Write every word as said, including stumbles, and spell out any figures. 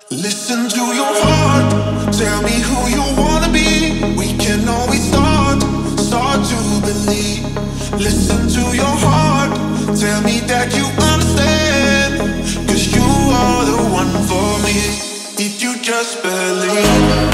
Listen to your heart, tell me who you wanna be. We can always start, start to believe. Listen to your heart, tell me that you understand, 'cause you are the one for me, if you just believe.